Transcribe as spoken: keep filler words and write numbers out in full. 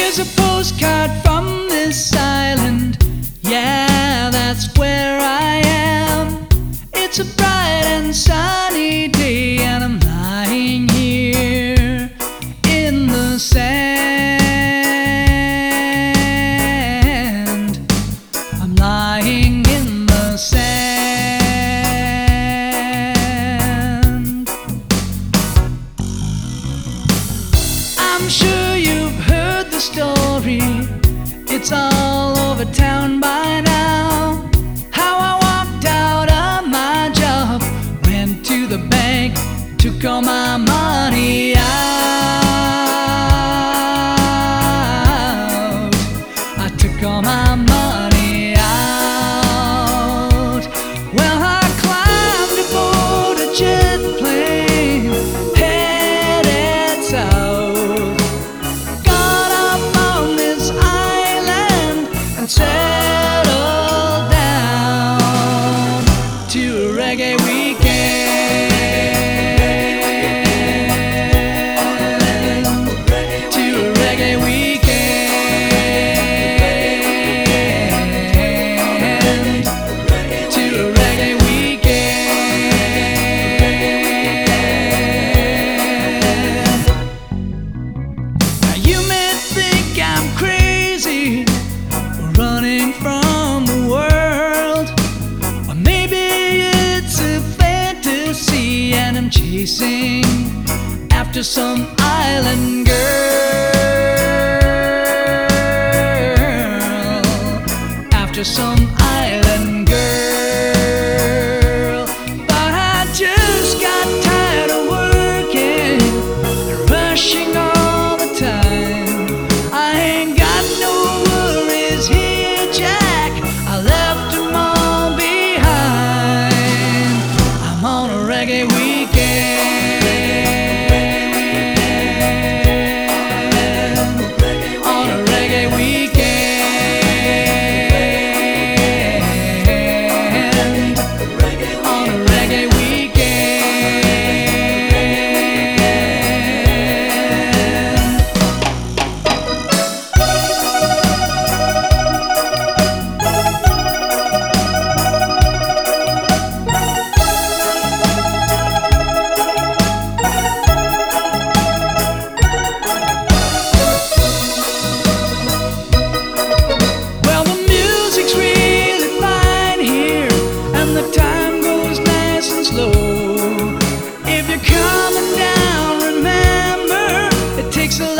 Here's a postcard from this island. Yeah, that's where I am. It's a bright and sunny day, and I'm lying here in the sand. I'm lying in the sand. I'm sure you've heard the story. It's all over town by now. How I walked out of my job, went to the bank, took all my money out. I took all my money out. Well, I climbed aboard a jet plane, headed south. Got up on this island and settled down to a reggae weekend. To a reggae weekend. To a reggae weekend. Now you may think I'm crazy, running from the world, or maybe it's a fantasy and I'm chasing after some island girl, after some island girl. But I just got tired of working and rushing all the time. I ain't got no worries here, Jack. I left them all behind. I'm on a reggae weekend. On a reggae weekend. On a reggae weekend. Well, the music's really fine here, and the time goes nice and slow. If you're coming down, remember, it takes a